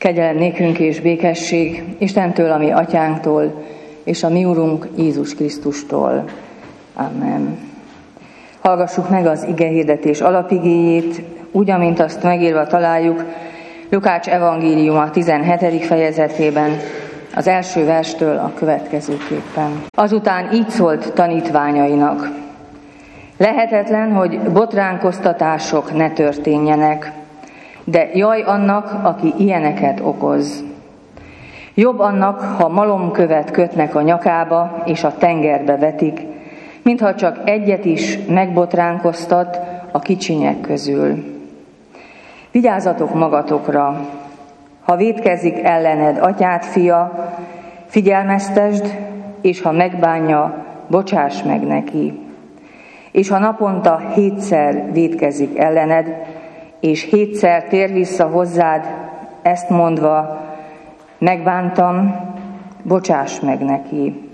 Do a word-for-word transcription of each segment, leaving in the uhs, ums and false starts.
Kegyelem nékünk és békesség Istentől, a mi atyánktól, és a mi Urunk Jézus Krisztustól. Amen. Hallgassuk meg az igehirdetés alapigéjét, úgy, amint azt megírva találjuk Lukács evangéliuma tizenhetedik fejezetében, az első verstől a következőképpen. Azután így szólt tanítványainak: lehetetlen, hogy botránkoztatások ne történjenek, de jaj annak, aki ilyeneket okoz. Jobb annak, ha malomkövet kötnek a nyakába és a tengerbe vetik, mintha csak egyet is megbotránkoztat a kicsinyek közül. Vigyázzatok magatokra, ha vétkezik ellened atyád fia, figyelmeztesd, és ha megbánja, bocsáss meg neki. És ha naponta hétszer vétkezik ellened, és hétszer tér vissza hozzád, ezt mondva, megbántam, bocsáss meg neki.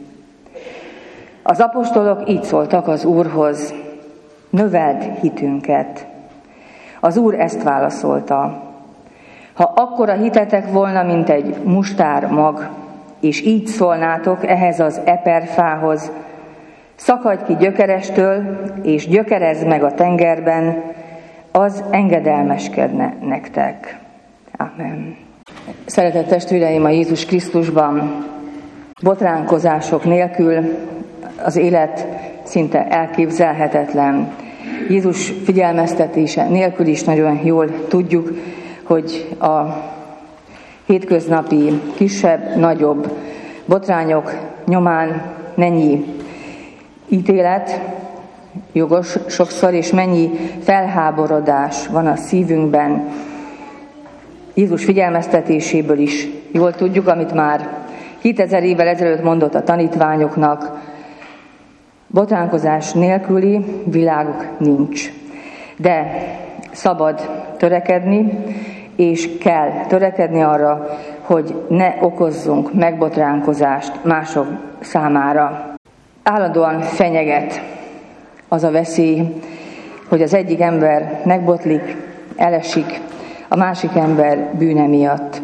Az apostolok így szóltak az Úrhoz: növeld hitünket. Az Úr ezt válaszolta: ha akkora hitetek volna, mint egy mustár mag, és így szólnátok ehhez az eperfához: szakadj ki gyökerestől, és gyökerezd meg a tengerben, az engedelmeskedne nektek. Amen. Szeretett testvéreim a Jézus Krisztusban, botránkozások nélkül az élet szinte elképzelhetetlen. Jézus figyelmeztetése nélkül is nagyon jól tudjuk, hogy a hétköznapi kisebb-nagyobb botrányok nyomán mennyi ítélet jogos sokszor, és mennyi felháborodás van a szívünkben. Jézus figyelmeztetéséből is jól tudjuk, amit már kétezer évvel ezelőtt mondott a tanítványoknak: botránkozás nélküli világuk nincs. De szabad törekedni, és kell törekedni arra, hogy ne okozzunk megbotránkozást mások számára. Állandóan fenyeget az a veszély, hogy az egyik ember megbotlik, elesik a másik ember bűne miatt.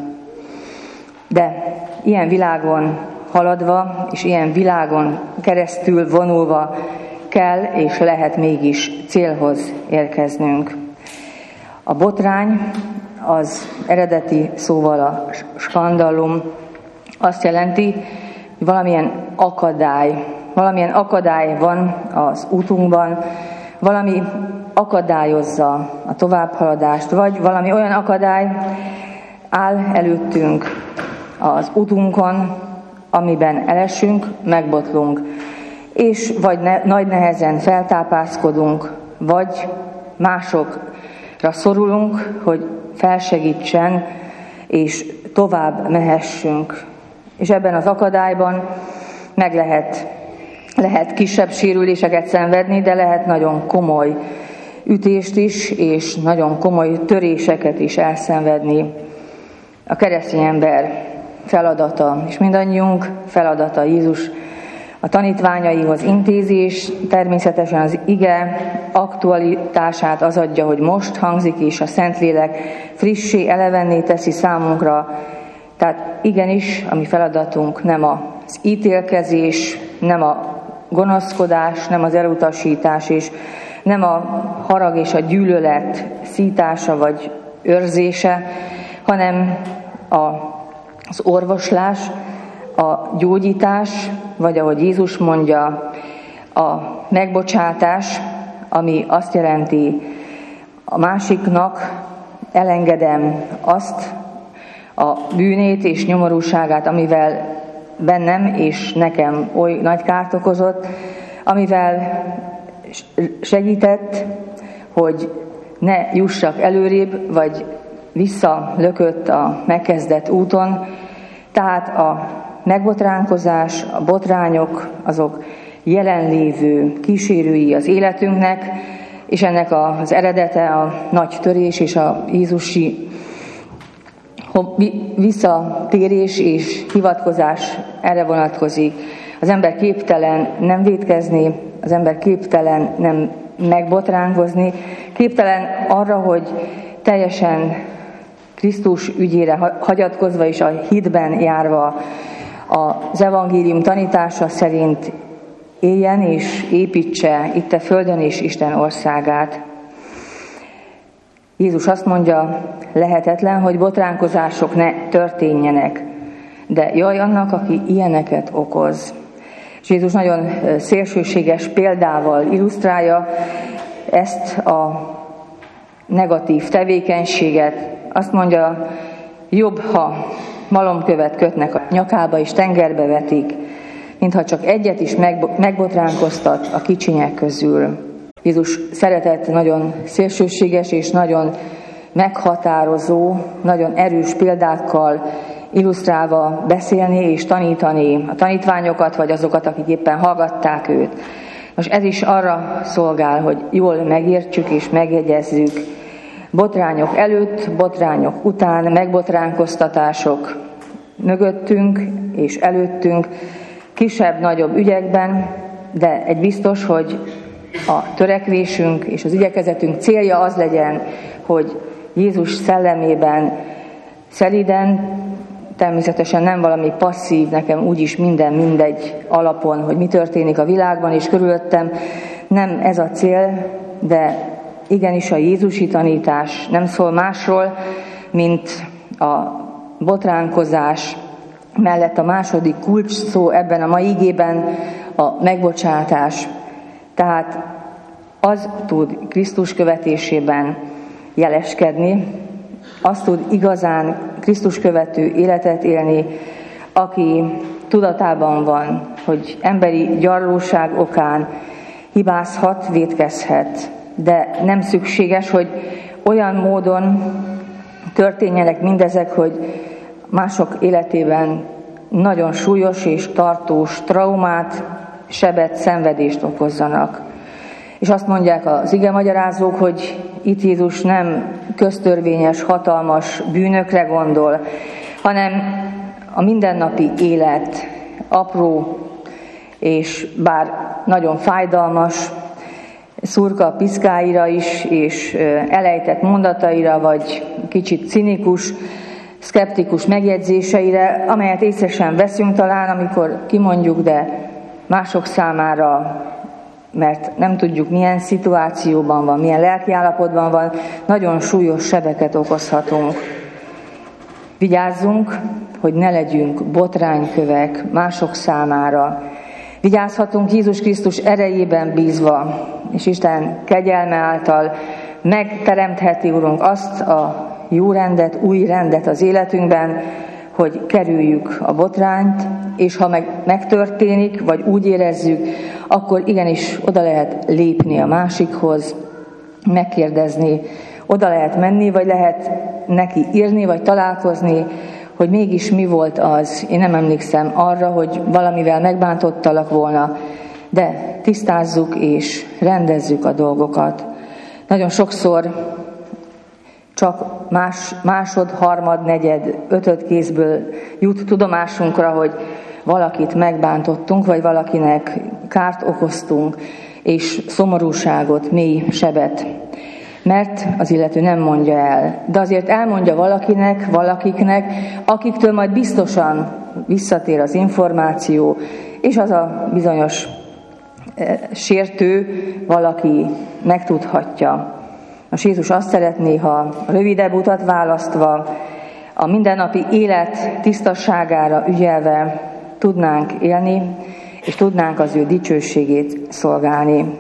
De ilyen világon haladva, és ilyen világon keresztül vonulva kell és lehet mégis célhoz érkeznünk. A botrány, az eredeti szóval a skandalum azt jelenti, hogy valamilyen akadály, valamilyen akadály van az útunkban, valami akadályozza a továbbhaladást, vagy valami olyan akadály áll előttünk az útunkon, amiben elesünk, megbotlunk, és vagy ne, nagy nehezen feltápászkodunk, vagy másokra szorulunk, hogy felsegítsen, és tovább mehessünk. És ebben az akadályban meg lehet, lehet kisebb sérüléseket szenvedni, de lehet nagyon komoly ütést is, és nagyon komoly töréseket is elszenvedni. A keresztény ember feladata, és mindannyiunk feladata Jézus a tanítványaihoz intézi, és természetesen az ige aktualitását az adja, hogy most hangzik, és a Szentlélek frissé, elevenné teszi számunkra. Tehát igenis, a mi feladatunk nem az ítélkezés, nem a gonoszkodás, nem az elutasítás, és nem a harag és a gyűlölet szítása vagy őrzése, hanem a, az orvoslás, a gyógyítás, vagy ahogy Jézus mondja, a megbocsátás, ami azt jelenti, a másiknak elengedem azt a bűnét és nyomorúságát, amivel bennem és nekem oly nagy kárt okozott, amivel segített, hogy ne jussak előrébb, vagy visszalökött a megkezdett úton. Tehát a megbotránkozás, a botrányok, azok jelenlévő kísérői az életünknek, és ennek az eredete a nagy törés és a jézusi visszatérés és hivatkozás erre vonatkozik. Az ember képtelen nem vétkezni, az ember képtelen nem megbotránkozni, képtelen arra, hogy teljesen Krisztus ügyére hagyatkozva és a hitben járva az evangélium tanítása szerint éljen és építse itt a földön és Isten országát. Jézus azt mondja, lehetetlen, hogy botránkozások ne történjenek, de jaj annak, aki ilyeneket okoz. És Jézus nagyon szélsőséges példával illusztrálja ezt a negatív tevékenységet. Azt mondja, jobb, ha malomkövet kötnek a nyakába és tengerbe vetik, mintha csak egyet is megbotránkoztat a kicsinyek közül. Jézus szeretett nagyon szélsőséges és nagyon meghatározó, nagyon erős példákkal illusztrálva beszélni és tanítani a tanítványokat, vagy azokat, akik éppen hallgatták őt. Most ez is arra szolgál, hogy jól megértsük és megjegyezzük. Botrányok előtt, botrányok után, megbotránkoztatások mögöttünk és előttünk, kisebb-nagyobb ügyekben, de egy biztos, hogy a törekvésünk és az igyekezetünk célja az legyen, hogy Jézus szellemében szelíden, természetesen nem valami passzív, nekem úgyis minden mindegy alapon, hogy mi történik a világban és körülöttem, nem ez a cél, de igenis a jézusi tanítás nem szól másról, mint a botránkozás mellett a második kulcs szó ebben a mai igében a megbocsátás. Tehát az tud Krisztus követésében jeleskedni, az tud igazán Krisztus követő életet élni, aki tudatában van, hogy emberi gyarlóság okán hibázhat, vétkezhet, de nem szükséges, hogy olyan módon történjenek mindezek, hogy mások életében nagyon súlyos és tartós traumát, sebet, szenvedést okozzanak. És azt mondják az igemagyarázók, hogy itt Jézus nem köztörvényes, hatalmas bűnökre gondol, hanem a mindennapi élet apró és bár nagyon fájdalmas szurka piszkáira is, és elejtett mondataira, vagy kicsit cinikus, szkeptikus megjegyzéseire, amelyet észre sem veszünk talán, amikor kimondjuk, de mások számára, mert nem tudjuk, milyen szituációban van, milyen lelkiállapotban van, nagyon súlyos sebeket okozhatunk. Vigyázzunk, hogy ne legyünk botránykövek mások számára. Vigyázhatunk Jézus Krisztus erejében bízva, és Isten kegyelme által megteremtheti, Urunk, azt a jó rendet, új rendet az életünkben, hogy kerüljük a botrányt, és ha meg, megtörténik, vagy úgy érezzük, akkor igenis oda lehet lépni a másikhoz, megkérdezni, oda lehet menni, vagy lehet neki írni, vagy találkozni, hogy mégis mi volt az. Én nem emlékszem arra, hogy valamivel megbántottalak volna, de tisztázzuk és rendezzük a dolgokat. Nagyon sokszor csak más, másod, harmad, negyed, ötöd kézből jut tudomásunkra, hogy valakit megbántottunk, vagy valakinek kárt okoztunk, és szomorúságot, mély sebet. Mert az illető nem mondja el. De azért elmondja valakinek, valakiknek, akiktől majd biztosan visszatér az információ, és az a bizonyos e, sértő valaki megtudhatja. Most Jézus azt szeretné, ha rövidebb utat választva, a mindennapi élet tisztasságára ügyelve tudnánk élni, és tudnánk az ő dicsőségét szolgálni.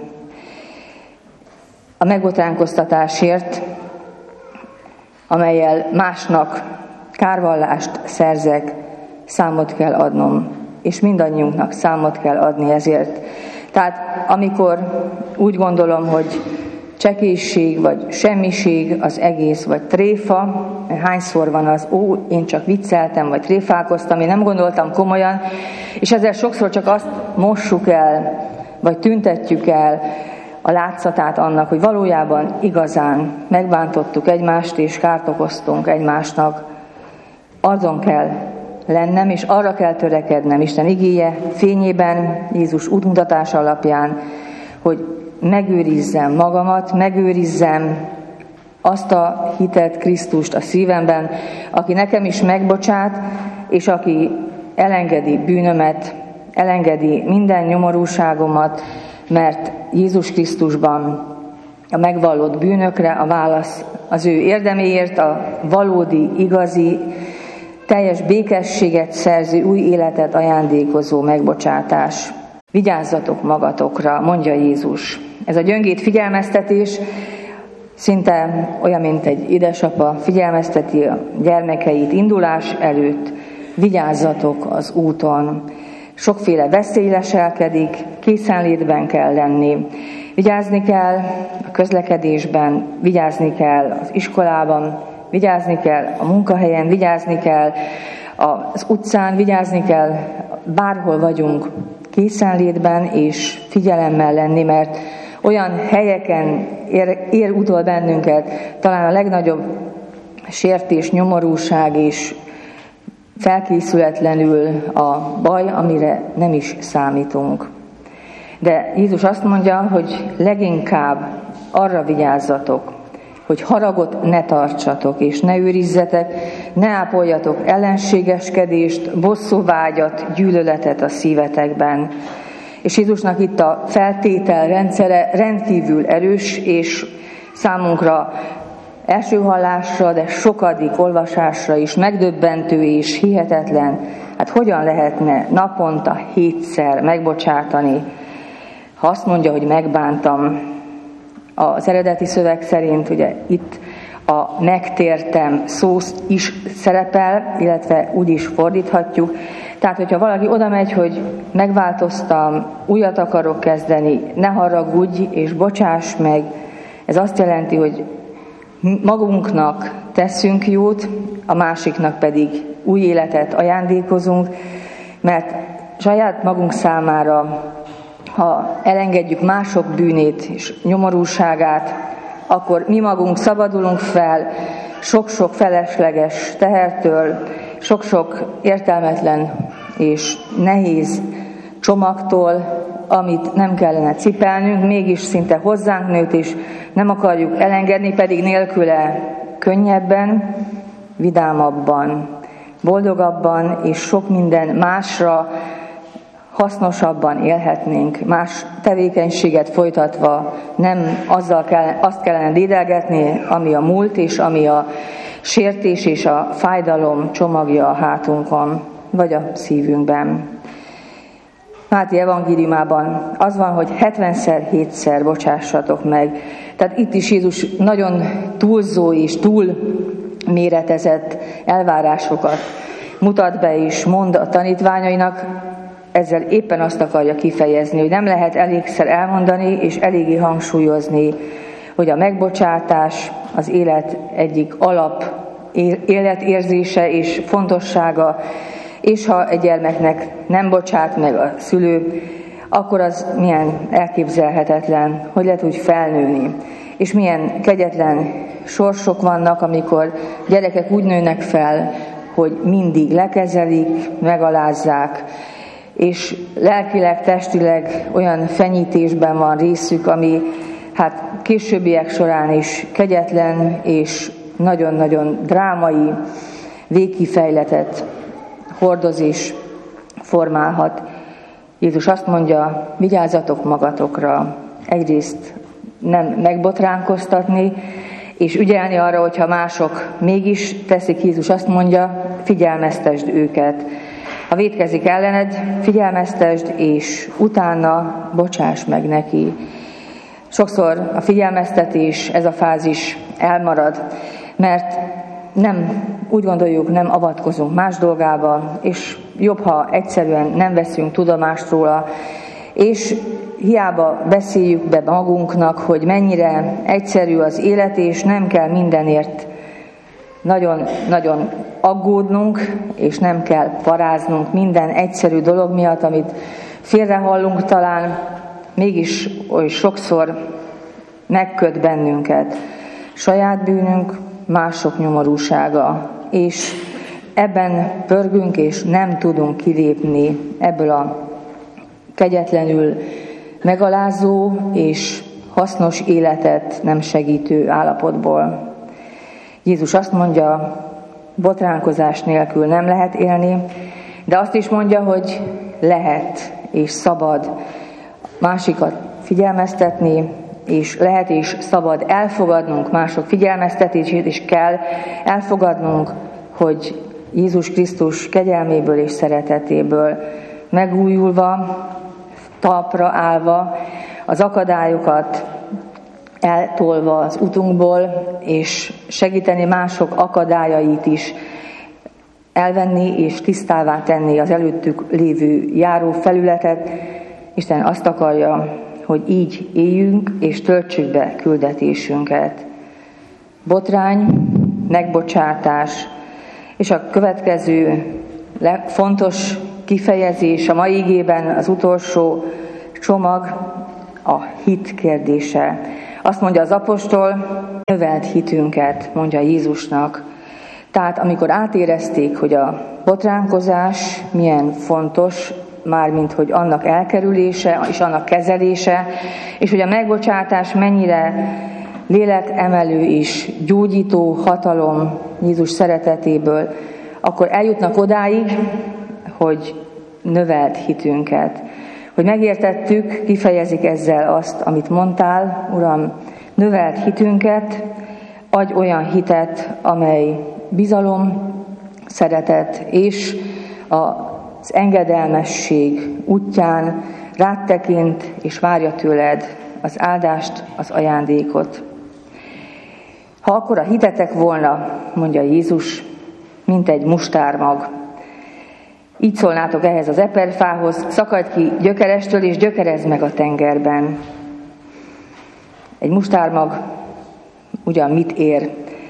A megbotránkoztatásért, amellyel másnak kárvallást szerzek, számot kell adnom, és mindannyiunknak számot kell adni ezért. Tehát amikor úgy gondolom, hogy csekészség, vagy semmiség az egész, vagy tréfa, hányszor van az, ó, én csak vicceltem, vagy tréfálkoztam, én nem gondoltam komolyan, és ezzel sokszor csak azt mossuk el, vagy tüntetjük el a látszatát annak, hogy valójában igazán megbántottuk egymást, és kárt okoztunk egymásnak. Azon kell lennem, és arra kell törekednem Isten igéje fényében, Jézus útmutatása alapján, hogy megőrizzem magamat, megőrizzem azt a hitet, Krisztust a szívemben, aki nekem is megbocsát, és aki elengedi bűnömet, elengedi minden nyomorúságomat, mert Jézus Krisztusban a megvallott bűnökre a válasz az ő érdeméért, a valódi, igazi, teljes békességet szerző, új életet ajándékozó megbocsátás. Vigyázzatok magatokra, mondja Jézus. Ez a gyöngét figyelmeztetés szinte olyan, mint egy édesapa figyelmezteti a gyermekeit indulás előtt. Vigyázzatok az úton. Sokféle veszély leselkedik, készenlétben kell lenni. Vigyázni kell a közlekedésben, vigyázni kell az iskolában, vigyázni kell a munkahelyen, vigyázni kell az utcán, vigyázni kell, bárhol vagyunk, készenlétben és figyelemmel lenni, mert olyan helyeken ér, ér utol bennünket talán a legnagyobb sértés, nyomorúság és felkészületlenül a baj, amire nem is számítunk. De Jézus azt mondja, hogy leginkább arra vigyázzatok, hogy haragot ne tartsatok, és ne őrizzetek, ne ápoljatok ellenségeskedést, bosszúvágyat, gyűlöletet a szívetekben. És Jézusnak itt a feltétel rendszere rendkívül erős, és számunkra első hallásra, de sokadik olvasásra is megdöbbentő és hihetetlen. Hát hogyan lehetne naponta hétszer megbocsátani, ha azt mondja, hogy megbántam? Az eredeti szöveg szerint ugye itt a megtértem szó is szerepel, illetve úgy is fordíthatjuk. Tehát, hogyha valaki oda megy, hogy megváltoztam, újat akarok kezdeni, ne haragudj és bocsáss meg, ez azt jelenti, hogy magunknak teszünk jót, a másiknak pedig új életet ajándékozunk, mert saját magunk számára, ha elengedjük mások bűnét és nyomorúságát, akkor mi magunk szabadulunk fel sok-sok felesleges tehertől, sok-sok értelmetlen és nehéz csomagtól, amit nem kellene cipelnünk, mégis szinte hozzánk nőtt, és nem akarjuk elengedni, pedig nélküle könnyebben, vidámabban, boldogabban és sok minden másra hasznosabban élhetnénk, más tevékenységet folytatva, nem azzal kell, azt kellene dédelgetni, ami a múlt, és ami a sértés és a fájdalom csomagja a hátunkon, vagy a szívünkben. Máté evangéliumában az van, hogy hetvenszer, hétszer bocsássatok meg. Tehát itt is Jézus nagyon túlzó és túl méretezett elvárásokat mutat be és mond a tanítványainak, ezzel éppen azt akarja kifejezni, hogy nem lehet elégszer elmondani és eléggé hangsúlyozni, hogy a megbocsátás az élet egyik alap életérzése és fontossága, és ha egy gyermeknek nem bocsát meg a szülő, akkor az milyen elképzelhetetlen, hogy lehet úgy felnőni. És milyen kegyetlen sorsok vannak, amikor gyerekek úgy nőnek fel, hogy mindig lekezelik, megalázzák, és lelkileg, testileg olyan fenyítésben van részük, ami hát későbbiek során is kegyetlen és nagyon-nagyon drámai végkifejletet hordoz és formálhat. Jézus azt mondja, vigyázzatok magatokra, egyrészt nem megbotránkoztatni, és ügyelni arra, hogyha mások mégis teszik, Jézus azt mondja, figyelmeztesd őket. Ha vétkezik ellened, figyelmeztesd, és utána bocsáss meg neki. Sokszor a figyelmeztetés, ez a fázis elmarad, mert nem, úgy gondoljuk, nem avatkozunk más dolgába, és jobb, ha egyszerűen nem veszünk tudomást róla, és hiába beszéljük be magunknak, hogy mennyire egyszerű az élet, és nem kell mindenért nagyon-nagyon aggódnunk, és nem kell paráznunk minden egyszerű dolog miatt, amit félrehallunk talán, mégis oly sokszor megköt bennünket saját bűnünk, mások nyomorúsága, és ebben pörgünk, és nem tudunk kilépni ebből a kegyetlenül megalázó és hasznos életet nem segítő állapotból. Jézus azt mondja, botránkozás nélkül nem lehet élni, de azt is mondja, hogy lehet és szabad másikat figyelmeztetni, és lehet és szabad elfogadnunk mások figyelmeztetését, és kell elfogadnunk, hogy Jézus Krisztus kegyelméből és szeretetéből megújulva, talpra állva, az akadályokat eltolva az utunkból, és segíteni mások akadályait is elvenni és tisztává tenni az előttük lévő járófelületet. Isten azt akarja, hogy így éljünk és töltsük be küldetésünket. Botrány, megbocsátás, és a következő fontos kifejezés a mai igében, az utolsó csomag, a hit kérdése. Azt mondja az apostol, növelt hitünket, mondja Jézusnak. Tehát amikor átérezték, hogy a botránkozás milyen fontos, mármint hogy annak elkerülése és annak kezelése, és hogy a megbocsátás mennyire lélekemelő és gyógyító hatalom Jézus szeretetéből, akkor eljutnak odáig, hogy növelt hitünket. Hogy megértettük, kifejezik ezzel azt, amit mondtál, Uram, növelt hitünket, adj olyan hitet, amely bizalom, szeretet és az engedelmesség útján rád tekint és várja tőled az áldást, az ajándékot. Ha akkor a hitetek volna, mondja Jézus, mint egy mustármag, így szólnátok ehhez az eperfához, szakadj ki gyökerestől, és gyökerezd meg a tengerben. Egy mustármag ugyan mit ér?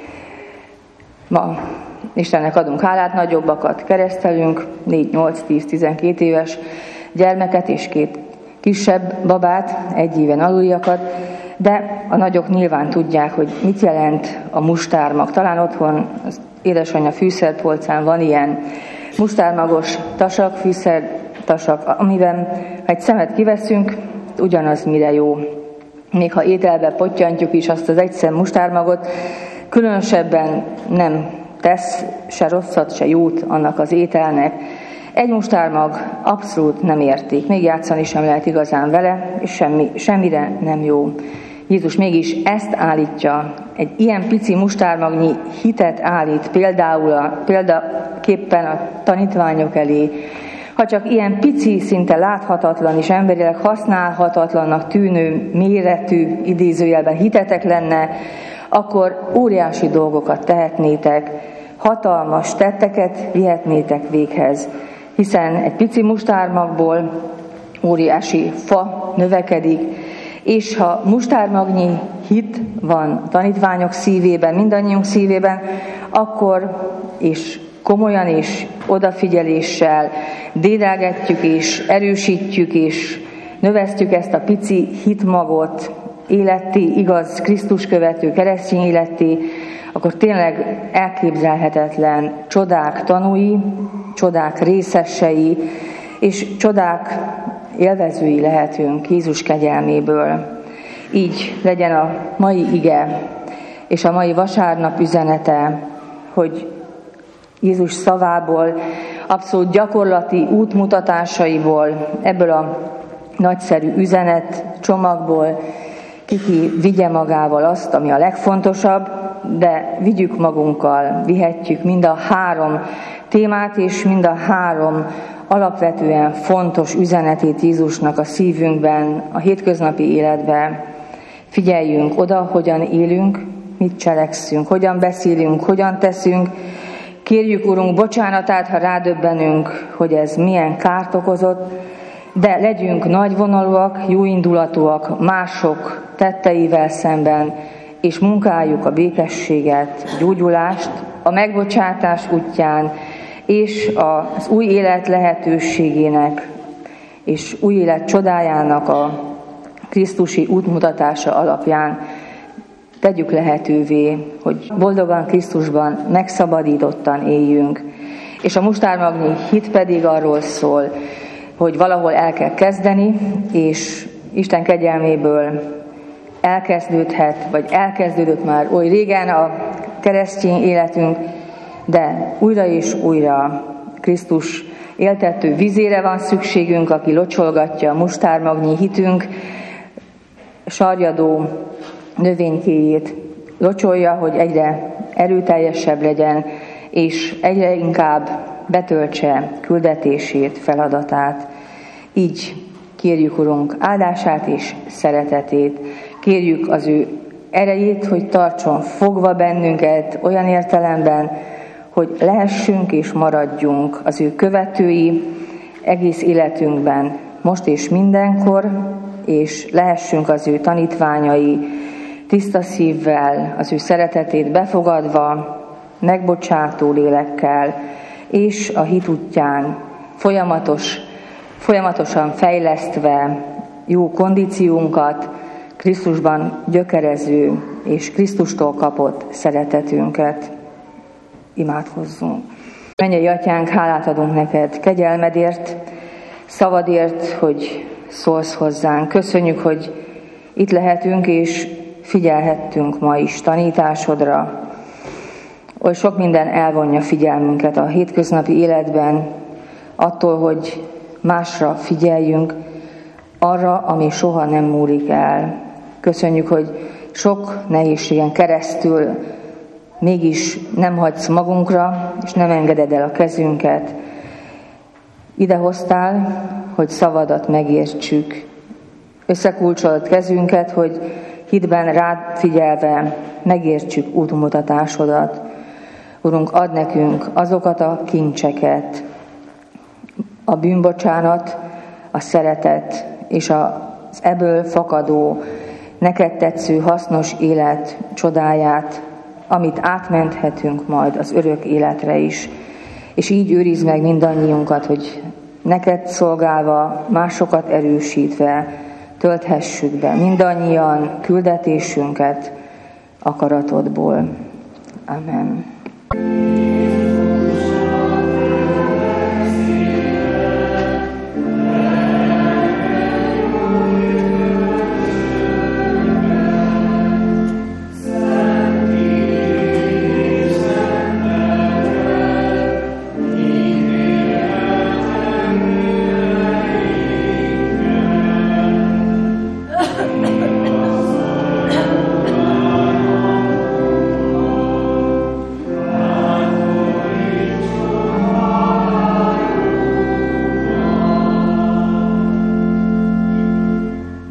Ma Istennek adunk hálát, nagyobbakat keresztelünk, négy, nyolc, tíz, tizenkét éves gyermeket és két kisebb babát, egy éven aluliakat, de a nagyok nyilván tudják, hogy mit jelent a mustármag. Talán otthon az édesanyja fűszerpolcán van ilyen mustármagos tasak, fűszertasak, amiben ha egy szemet kiveszünk, ugyanaz mire jó. Még ha ételbe pottyantjuk is azt az egy szem mustármagot, különösebben nem tesz se rosszat, se jót annak az ételnek. Egy mustármag abszolút nem érték, még játszani sem lehet igazán vele, és semmi, semmire nem jó. Jézus mégis ezt állítja, egy ilyen pici mustármagnyi hitet állít például a, példaképpen a tanítványok elé. Ha csak ilyen pici, szinte láthatatlan és emberileg használhatatlannak tűnő méretű idézőjelben hitetek lenne, akkor óriási dolgokat tehetnétek, hatalmas tetteket vihetnétek véghez, hiszen egy pici mustármagból óriási fa növekedik, és ha mustármagnyi hit van a tanítványok szívében, mindannyiunk szívében, akkor és komolyan és odafigyeléssel dédelgetjük és erősítjük és növesztjük ezt a pici hitmagot életté, igaz Krisztus követő keresztény életté, akkor tényleg elképzelhetetlen csodák tanúi, csodák részesei, és csodák élvezői lehetünk Jézus kegyelméből. Így legyen a mai ige, és a mai vasárnap üzenete, hogy Jézus szavából, abszolút gyakorlati útmutatásaiból, ebből a nagyszerű üzenet csomagból kiki vigye magával azt, ami a legfontosabb, de vigyük magunkkal, vihetjük mind a három témát és mind a három alapvetően fontos üzenetét Jézusnak a szívünkben, a hétköznapi életben. Figyeljünk oda, hogyan élünk, mit cselekszünk, hogyan beszélünk, hogyan teszünk. Kérjük, Urunk, bocsánatát, ha rádöbbenünk, hogy ez milyen kárt okozott, de legyünk nagyvonalúak, jóindulatúak mások tetteivel szemben, és munkáljuk a békességet, gyógyulást a megbocsátás útján, és az új élet lehetőségének, és új élet csodájának a krisztusi útmutatása alapján tegyük lehetővé, hogy boldogan Krisztusban megszabadítottan éljünk. És a mustármagnyi hit pedig arról szól, hogy valahol el kell kezdeni, és Isten kegyelméből elkezdődhet, vagy elkezdődött már oly régen a keresztény életünk, de újra és újra Krisztus éltető vizére van szükségünk, aki locsolgatja a mustármagnyi hitünk sarjadó növénykéjét, locsolja, hogy egyre erőteljesebb legyen, és egyre inkább betöltse küldetését, feladatát. Így kérjük, Urunk, áldását és szeretetét, kérjük az ő erejét, hogy tartson fogva bennünket olyan értelemben, hogy lehessünk és maradjunk az ő követői egész életünkben, most és mindenkor, és lehessünk az ő tanítványai, tiszta szívvel, az ő szeretetét befogadva, megbocsátó lélekkel, és a hit útján folyamatos, folyamatosan fejlesztve jó kondíciónkat, Krisztusban gyökerező és Krisztustól kapott szeretetünket. Imádkozzunk. Mennyei Atyánk, hálát adunk neked kegyelmedért, szavadért, hogy szólsz hozzánk. Köszönjük, hogy itt lehetünk és figyelhettünk ma is tanításodra. Oly sok minden elvonja figyelmünket a hétköznapi életben, attól, hogy másra figyeljünk, arra, ami soha nem múlik el. Köszönjük, hogy sok nehézségen keresztül mégis nem hagysz magunkra, és nem engeded el a kezünket. Ide hoztál, hogy szavadat megértsük. Összekulcsolod kezünket, hogy hitben rád figyelve megértsük útmutatásodat. Urunk, add nekünk azokat a kincseket, a bűnbocsánat, a szeretet és az ebből fakadó, neked tetsző hasznos élet csodáját, amit átmenthetünk majd az örök életre is. És így őrizd meg mindannyiunkat, hogy neked szolgálva, másokat erősítve tölthessük be mindannyian küldetésünket akaratodból. Amen.